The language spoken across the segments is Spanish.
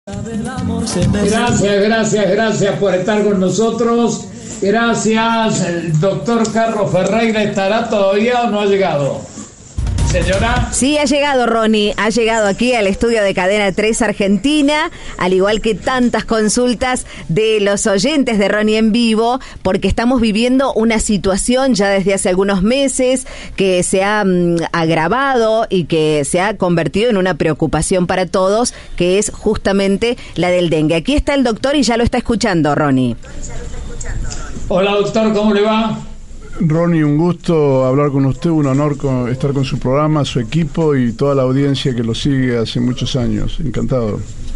Gracias por estar con nosotros. Gracias. ¿El doctor Carlos Ferreira estará todavía o no ha llegado? Señora. Sí, ha llegado, Ronnie. Ha llegado aquí al estudio de Cadena 3 Argentina, al igual que tantas consultas de los oyentes de Ronnie en vivo, porque estamos viviendo una situación ya desde hace algunos meses que se ha agravado y que se ha convertido en una preocupación para todos, que es justamente la del dengue. Aquí está el doctor y ya lo está escuchando, Ronnie. Hola, doctor, ¿cómo le va? Ronnie, un gusto hablar con usted, un honor estar con su programa, su equipo y toda la audiencia que lo sigue hace muchos años. Encantado.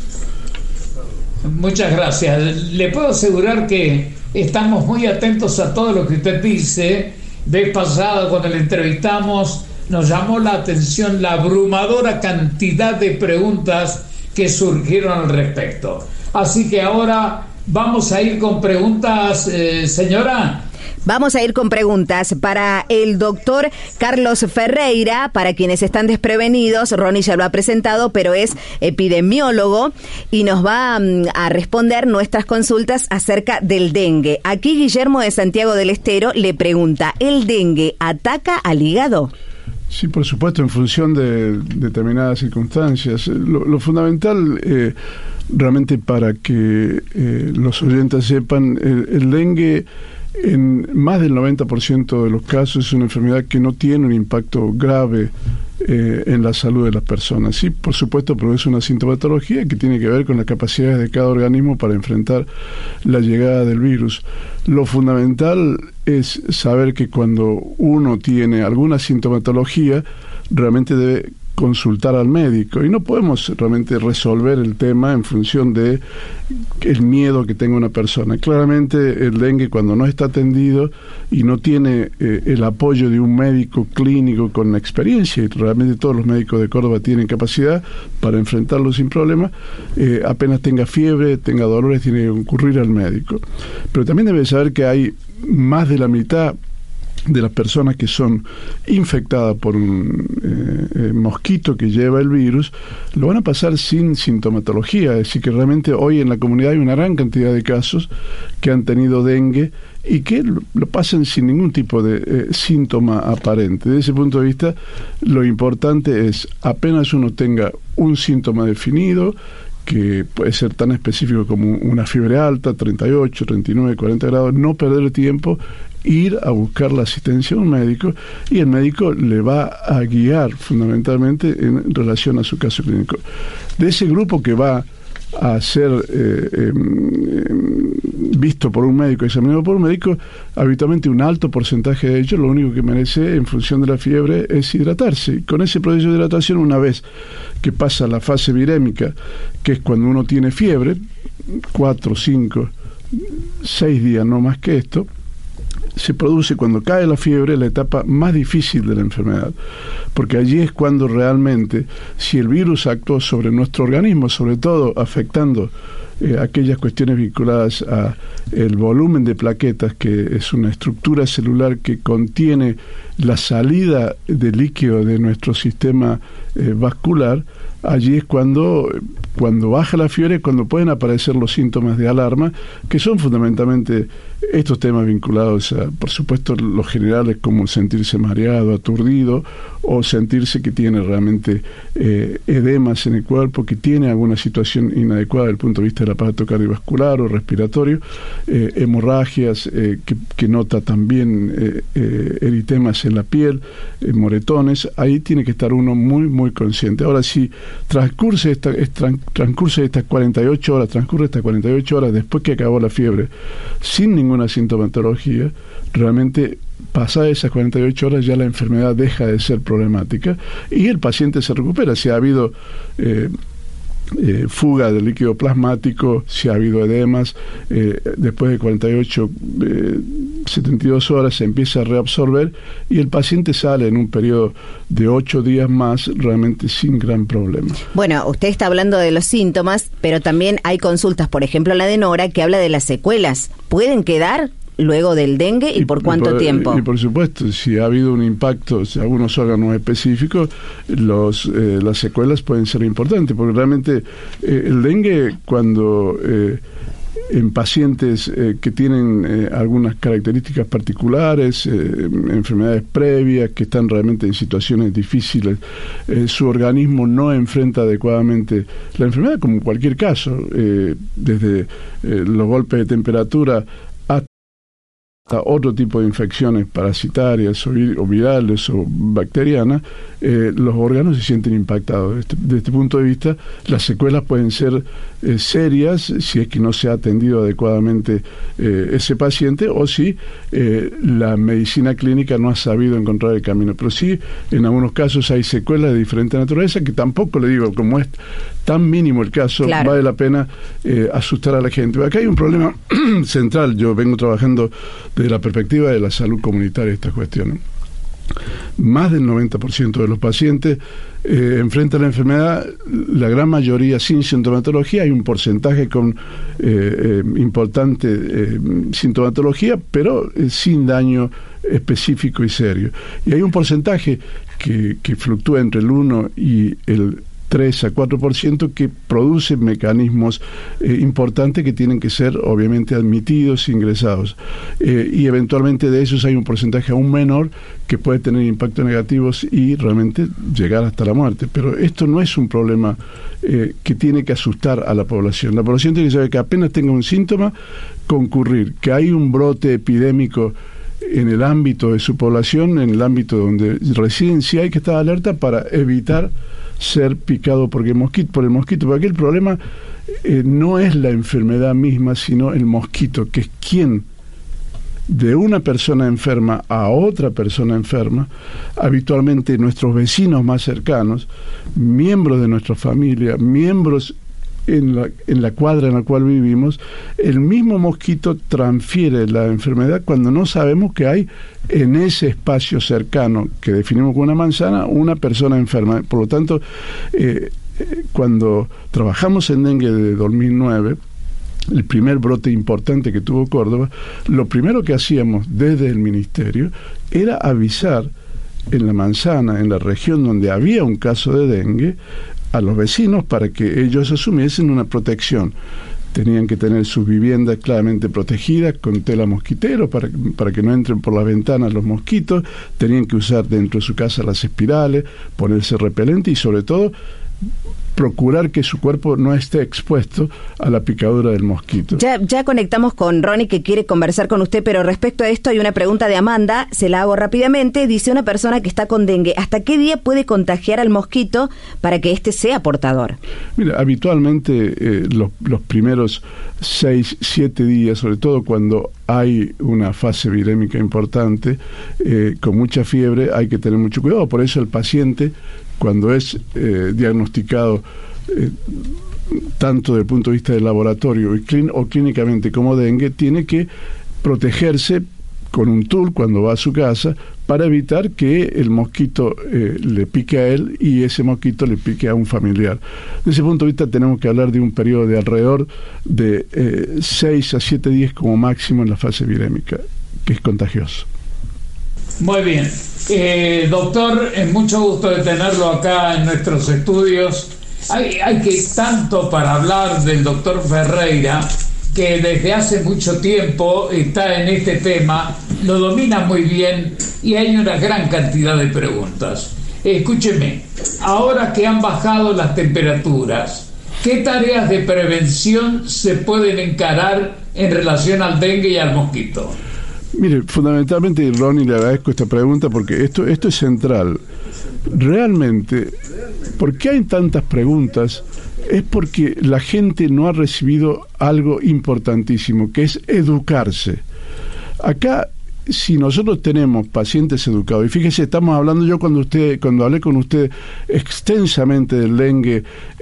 Muchas gracias. Le puedo asegurar que estamos muy atentos a todo lo que usted dice. Vez pasada, cuando le entrevistamos, nos llamó la atención la abrumadora cantidad de preguntas que surgieron al respecto. Así que ahora vamos a ir con preguntas, señora. Vamos a ir con preguntas para el doctor Carlos Ferreira. Para quienes están desprevenidos, Ronnie ya lo ha presentado, pero es epidemiólogo y nos va a responder nuestras consultas acerca del dengue. Aquí Guillermo de Santiago del Estero le pregunta, ¿el dengue ataca al hígado? Sí, por supuesto, en función de determinadas circunstancias. Lo fundamental, realmente para que los oyentes sepan, el dengue en más del 90% de los casos es una enfermedad que no tiene un impacto grave en la salud de las personas. Sí, por supuesto, produce una sintomatología que tiene que ver con las capacidades de cada organismo para enfrentar la llegada del virus. Lo fundamental es saber que cuando uno tiene alguna sintomatología, realmente debe consultar al médico, y no podemos realmente resolver el tema en función de el miedo que tenga una persona. Claramente el dengue, cuando no está atendido y no tiene el apoyo de un médico clínico con experiencia, y realmente todos los médicos de Córdoba tienen capacidad para enfrentarlo sin problema, apenas tenga fiebre, tenga dolores, tiene que concurrir al médico. Pero también debe saber que hay más de la mitad de las personas que son infectadas por un mosquito que lleva el virus, lo van a pasar sin sintomatología. Es decir, que realmente hoy en la comunidad hay una gran cantidad de casos que han tenido dengue y que lo pasan sin ningún tipo de síntoma aparente. Desde ese punto de vista, lo importante es, apenas uno tenga un síntoma definido, que puede ser tan específico como una fiebre alta, 38, 39, 40 grados, no perder tiempo, ir a buscar la asistencia de un médico, y el médico le va a guiar fundamentalmente en relación a su caso clínico. De ese grupo que va a ser visto por un médico, examinado por un médico, habitualmente un alto porcentaje de ellos lo único que merece en función de la fiebre es hidratarse. Y con ese proceso de hidratación, una vez que pasa la fase virémica, que es cuando uno tiene fiebre, 4, 5, 6 días, no más que esto, se produce, cuando cae la fiebre, la etapa más difícil de la enfermedad, porque allí es cuando realmente, si el virus actuó sobre nuestro organismo, sobre todo afectando aquellas cuestiones vinculadas a el volumen de plaquetas, que es una estructura celular que contiene la salida de líquido de nuestro sistema vascular, allí es cuando baja la fiebre, cuando pueden aparecer los síntomas de alarma, que son fundamentalmente estos temas vinculados a, por supuesto, los generales, como sentirse mareado, aturdido, o sentirse que tiene realmente edemas en el cuerpo, que tiene alguna situación inadecuada desde el punto de vista del aparato cardiovascular o respiratorio, hemorragias, que nota también eritemas en la piel, moretones. Ahí tiene que estar uno muy, muy consciente. Ahora, si transcurre estas 48 horas después que acabó la fiebre, sin ninguna sintomatología, realmente pasadas esas 48 horas ya la enfermedad deja de ser problemática y el paciente se recupera. Si ha habido fuga de líquido plasmático, si ha habido edemas, después de 48, 72 horas se empieza a reabsorber y el paciente sale en un periodo de 8 días más realmente sin gran problema. Bueno, usted está hablando de los síntomas, pero también hay consultas, por ejemplo la de Nora, que habla de las secuelas. ¿Pueden quedar? luego del dengue y por cuánto tiempo. Y por supuesto, si ha habido un impacto en algunos órganos específicos, las secuelas pueden ser importantes, porque realmente el dengue, cuando en pacientes que tienen algunas características particulares, enfermedades previas, que están realmente en situaciones difíciles, su organismo no enfrenta adecuadamente la enfermedad, como en cualquier caso, desde los golpes de temperatura hasta otro tipo de infecciones parasitarias o virales o bacterianas, los órganos se sienten impactados. Desde este punto de vista, las secuelas pueden ser serias si es que no se ha atendido adecuadamente ese paciente, o si la medicina clínica no ha sabido encontrar el camino. Pero sí, en algunos casos hay secuelas de diferente naturaleza, que tampoco, le digo, como es tan mínimo el caso, claro, vale la pena asustar a la gente. Acá hay un problema central. Yo vengo trabajando desde la perspectiva de la salud comunitaria estas cuestiones. Más del 90% de los pacientes enfrentan la enfermedad, la gran mayoría sin sintomatología. Hay un porcentaje con importante sintomatología, pero sin daño específico y serio. Y hay un porcentaje que fluctúa entre el 1 y el 3 a 4% que produce mecanismos importantes que tienen que ser obviamente admitidos e ingresados, y eventualmente de esos hay un porcentaje aún menor que puede tener impactos negativos y realmente llegar hasta la muerte. Pero esto no es un problema que tiene que asustar a la población. La población tiene que saber que apenas tenga un síntoma, concurrir, que hay un brote epidémico en el ámbito de su población, en el ámbito donde residen, sí hay que estar alerta para evitar ser picado por el mosquito, porque el problema no es la enfermedad misma, sino el mosquito, que es quien de una persona enferma a otra persona enferma, habitualmente nuestros vecinos más cercanos, miembros de nuestra familia, miembros en la cuadra en la cual vivimos, el mismo mosquito transfiere la enfermedad cuando no sabemos que hay en ese espacio cercano, que definimos como una manzana, una persona enferma. Por lo tanto, cuando trabajamos en dengue de 2009, el primer brote importante que tuvo Córdoba, lo primero que hacíamos desde el ministerio era avisar en la manzana, en la región donde había un caso de dengue, a los vecinos para que ellos asumiesen una protección. Tenían que tener sus viviendas claramente protegidas con tela mosquitero para que no entren por las ventanas los mosquitos. Tenían que usar dentro de su casa las espirales, ponerse repelente y sobre todo procurar que su cuerpo no esté expuesto a la picadura del mosquito. Ya conectamos con Ronnie, que quiere conversar con usted, pero respecto a esto hay una pregunta de Amanda, se la hago rápidamente. Dice una persona que está con dengue, ¿hasta qué día puede contagiar al mosquito para que éste sea portador? Mira, habitualmente los primeros 6, 7 días, sobre todo cuando hay una fase virémica importante, con mucha fiebre, hay que tener mucho cuidado. Por eso el paciente, cuando es diagnosticado tanto desde el punto de vista del laboratorio o clínicamente como dengue, tiene que protegerse con un tul cuando va a su casa para evitar que el mosquito le pique a él y ese mosquito le pique a un familiar. Desde ese punto de vista tenemos que hablar de un periodo de alrededor de 6 a 7 días como máximo en la fase virémica, que es contagioso. Muy bien. Doctor, es mucho gusto de tenerlo acá en nuestros estudios. Hay que tanto para hablar del doctor Ferreira, que desde hace mucho tiempo está en este tema, lo domina muy bien y hay una gran cantidad de preguntas. Escúcheme, ahora que han bajado las temperaturas, ¿qué tareas de prevención se pueden encarar en relación al dengue y al mosquito? Mire, fundamentalmente, Ronnie, le agradezco esta pregunta porque esto es central. Realmente, ¿por qué hay tantas preguntas? Es porque la gente no ha recibido algo importantísimo, que es educarse. Acá, si nosotros tenemos pacientes educados, y fíjese, estamos hablando, yo cuando hablé con usted extensamente del dengue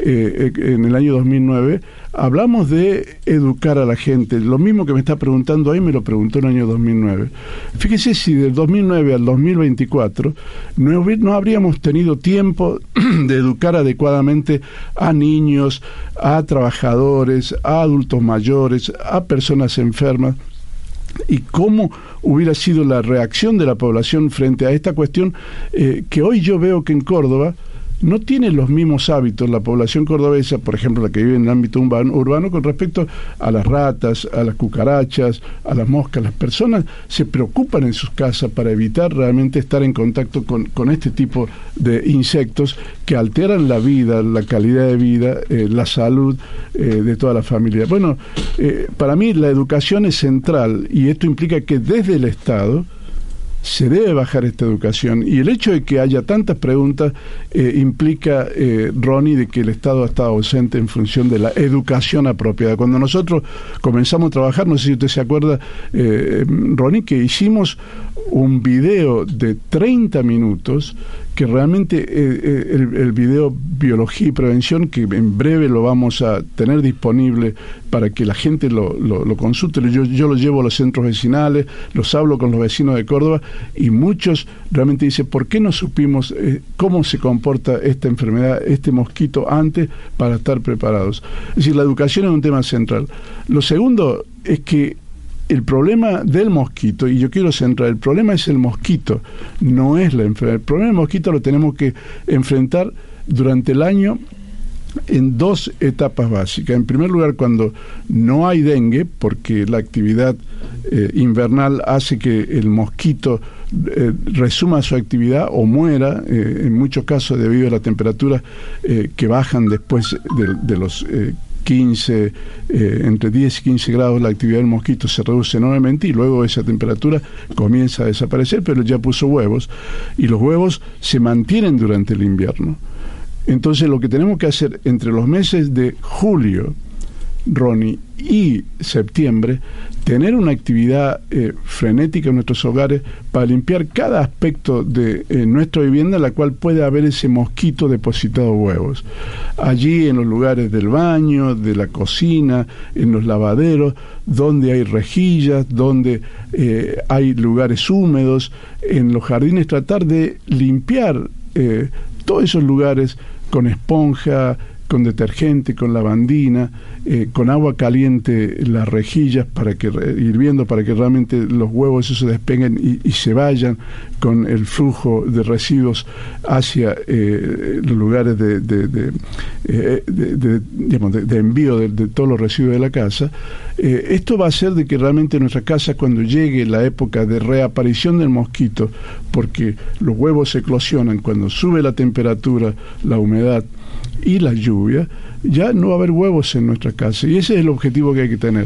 en el año 2009, hablamos de educar a la gente. Lo mismo que me está preguntando ahí me lo preguntó en el año 2009. Fíjese si del 2009 al 2024 no habríamos tenido tiempo de educar adecuadamente a niños, a trabajadores, a adultos mayores, a personas enfermas. y cómo hubiera sido la reacción de la población frente a esta cuestión, que hoy yo veo que en Córdoba no tiene los mismos hábitos la población cordobesa, por ejemplo, la que vive en el ámbito urbano, con respecto a las ratas, a las cucarachas, a las moscas. Las personas se preocupan en sus casas para evitar realmente estar en contacto con este tipo de insectos que alteran la vida, la calidad de vida, la salud de toda la familia. Bueno, para mí la educación es central, y esto implica que desde el Estado se debe bajar esta educación, y el hecho de que haya tantas preguntas implica, Ronnie, de que el Estado ha estado ausente en función de la educación apropiada. Cuando nosotros comenzamos a trabajar, no sé si usted se acuerda, Ronnie, que hicimos un video de 30 minutos, que realmente el video Biología y Prevención, que en breve lo vamos a tener disponible para que la gente lo consulte. Yo lo llevo a los centros vecinales, los hablo con los vecinos de Córdoba, y muchos realmente dicen, ¿por qué no supimos cómo se comporta esta enfermedad, este mosquito, antes, para estar preparados? Es decir, la educación es un tema central. Lo segundo es que el problema del mosquito, y yo quiero centrar, el problema es el mosquito, no es la enfermedad. El problema del mosquito lo tenemos que enfrentar durante el año en dos etapas básicas. En primer lugar, cuando no hay dengue, porque la actividad invernal hace que el mosquito resuma su actividad o muera, en muchos casos debido a la temperatura que bajan después de los 15, entre 10 y 15 grados, la actividad del mosquito se reduce enormemente, y luego esa temperatura comienza a desaparecer, pero ya puso huevos, y los huevos se mantienen durante el invierno. Entonces, lo que tenemos que hacer entre los meses de julio, Ronnie, y septiembre, tener una actividad frenética en nuestros hogares para limpiar cada aspecto de nuestra vivienda en la cual puede haber ese mosquito depositado huevos. Allí, en los lugares del baño, de la cocina, en los lavaderos, donde hay rejillas, donde hay lugares húmedos, en los jardines, tratar de limpiar todos esos lugares con esponja, con detergente, con lavandina, con agua caliente, las rejillas hirviendo, para que realmente los huevos se despeguen y se vayan con el flujo de residuos hacia los lugares de envío de todos los residuos de la casa. Esto va a hacer de que realmente en nuestra casa, cuando llegue la época de reaparición del mosquito, porque los huevos eclosionan cuando sube la temperatura, la humedad y la lluvia, ya no va a haber huevos en nuestra casa, y ese es el objetivo que hay que tener.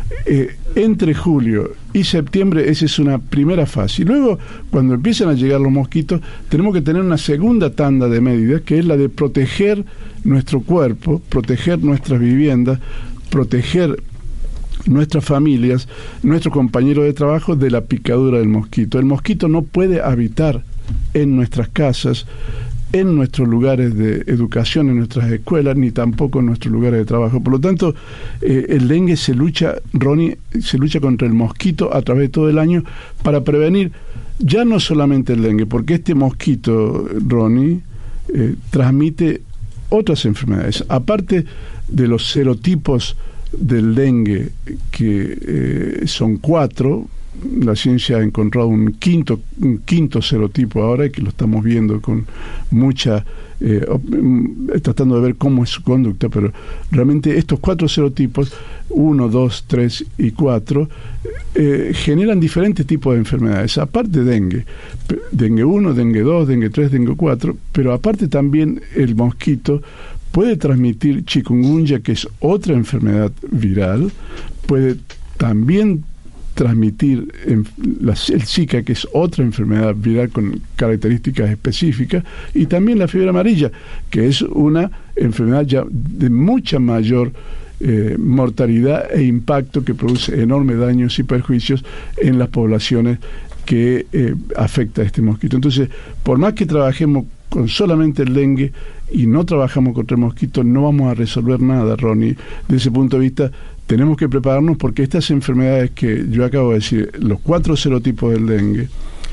Entre julio y septiembre, esa es una primera fase, y luego, cuando empiezan a llegar los mosquitos, tenemos que tener una segunda tanda de medidas, que es la de proteger nuestro cuerpo, proteger nuestras viviendas, proteger nuestras familias, nuestros compañeros de trabajo de la picadura del mosquito. El mosquito no puede habitar en nuestras casas, en nuestros lugares de educación, en nuestras escuelas, ni tampoco en nuestros lugares de trabajo. Por lo tanto, el dengue se lucha, Ronnie, se lucha contra el mosquito a través de todo el año, para prevenir ya no solamente el dengue, porque este mosquito, Ronnie, transmite otras enfermedades. Aparte de los serotipos del dengue, que son 4, la ciencia ha encontrado un quinto serotipo ahora, y que lo estamos viendo con mucha tratando de ver cómo es su conducta, pero realmente estos 4 serotipos, 1, 2, 3 y 4, generan diferentes tipos de enfermedades, aparte de dengue 1, dengue 2, dengue 3, dengue 4, pero aparte también el mosquito puede transmitir chikungunya, que es otra enfermedad viral, puede también transmitir el Zika, que es otra enfermedad viral con características específicas, y también la fiebre amarilla, que es una enfermedad ya de mucha mayor mortalidad e impacto, que produce enormes daños y perjuicios en las poblaciones que afecta a este mosquito. Entonces, por más que trabajemos con solamente el dengue y no trabajamos contra el mosquito, no vamos a resolver nada, Ronnie. Desde ese punto de vista, tenemos que prepararnos, porque estas enfermedades que yo acabo de decir, los 4 serotipos del dengue,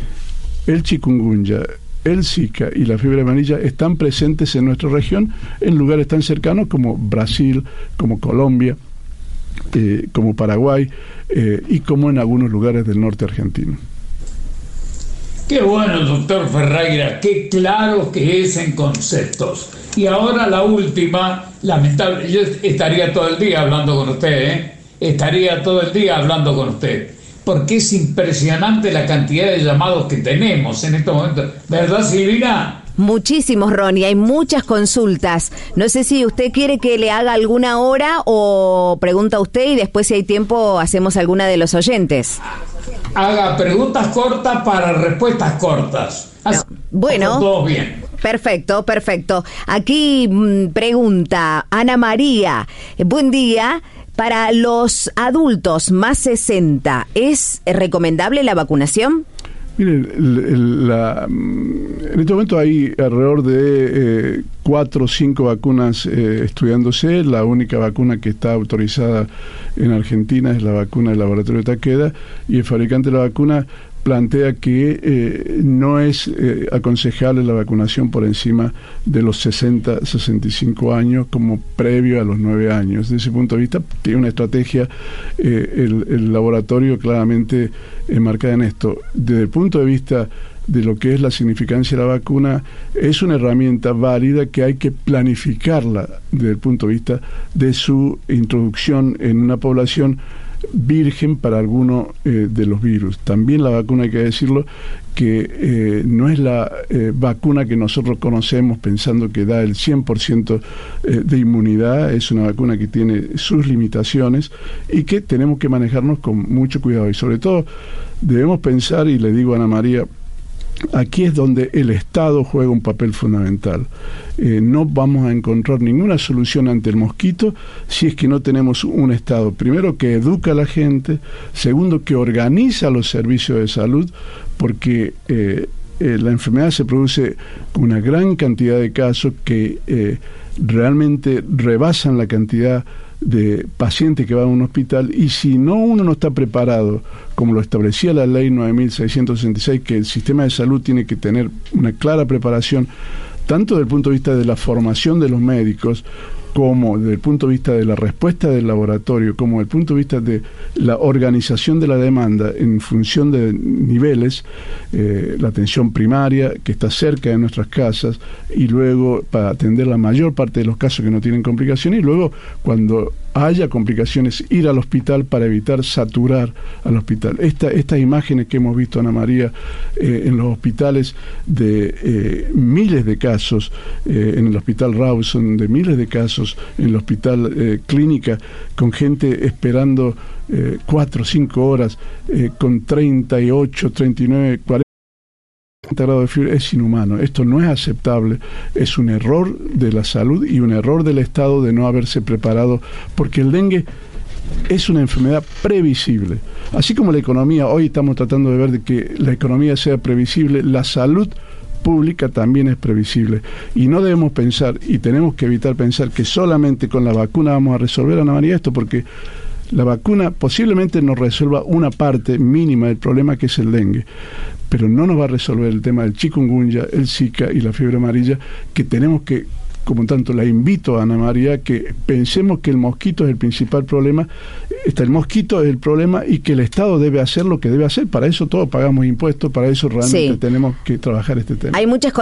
el chikungunya, el Zika y la fiebre amarilla, están presentes en nuestra región, en lugares tan cercanos como Brasil, como Colombia, como Paraguay y como en algunos lugares del norte argentino. Qué bueno, doctor Ferreira, qué claro que es en conceptos. Y ahora la última, lamentable, yo estaría todo el día hablando con usted, estaría todo el día hablando con usted, porque es impresionante la cantidad de llamados que tenemos en estos momentos. ¿Verdad, Silvina? Muchísimos, Ronnie, hay muchas consultas. No sé si usted quiere que le haga alguna hora o pregunta usted y después, si hay tiempo, hacemos alguna de los oyentes. Haga preguntas cortas para respuestas cortas. Bueno, todo bien. Perfecto. Aquí pregunta Ana María. Buen día. Para los adultos más 60, ¿es recomendable la vacunación? Miren, en este momento hay alrededor de 4 o 5 vacunas estudiándose. La única vacuna que está autorizada en Argentina es la vacuna del laboratorio Takeda, y el fabricante de la vacuna plantea que no es aconsejable la vacunación por encima de los 60-65 años como previo a los 9 años. Desde ese punto de vista, tiene una estrategia el laboratorio claramente enmarcada en esto. Desde el punto de vista de lo que es la significancia de la vacuna, es una herramienta válida que hay que planificarla desde el punto de vista de su introducción en una población virgen para alguno de los virus. También la vacuna, hay que decirlo, que no es la vacuna que nosotros conocemos pensando que da el 100% de inmunidad. Es una vacuna que tiene sus limitaciones y que tenemos que manejarnos con mucho cuidado, y sobre todo debemos pensar, y le digo a Ana María, aquí es donde el Estado juega un papel fundamental. No vamos a encontrar ninguna solución ante el mosquito si es que no tenemos un Estado, primero, que educa a la gente, segundo, que organiza los servicios de salud, porque la enfermedad se produce con una gran cantidad de casos que realmente rebasan la cantidad de pacientes que van a un hospital, y si uno no está preparado, como lo establecía la ley 9.666, que el sistema de salud tiene que tener una clara preparación, tanto desde el punto de vista de la formación de los médicos, como desde el punto de vista de la respuesta del laboratorio, como desde el punto de vista de la organización de la demanda en función de niveles, la atención primaria, que está cerca de nuestras casas, y luego para atender la mayor parte de los casos que no tienen complicaciones, y luego cuando haya complicaciones ir al hospital para evitar saturar al hospital. Estas imágenes que hemos visto, Ana María, en los hospitales de miles de casos, en el hospital Rawson de miles de casos, en el hospital Clínica, con gente esperando 4 o 5 horas, con 38, 39, 40 grados de fiebre, es inhumano. Esto no es aceptable, es un error de la salud y un error del Estado de no haberse preparado, porque el dengue es una enfermedad previsible. Así como la economía, hoy estamos tratando de ver de que la economía sea previsible, la salud pública también es previsible, y no debemos pensar, y tenemos que evitar pensar, que solamente con la vacuna vamos a resolver, Ana María, esto, porque la vacuna posiblemente nos resuelva una parte mínima del problema, que es el dengue, pero no nos va a resolver el tema del chikungunya, el Zika y la fiebre amarilla, que tenemos que, como tanto la invito a Ana María, que pensemos que el mosquito es el principal problema, el mosquito es el problema, y que el Estado debe hacer lo que debe hacer. Para eso todos pagamos impuestos, para eso realmente tenemos que trabajar este tema. Hay muchas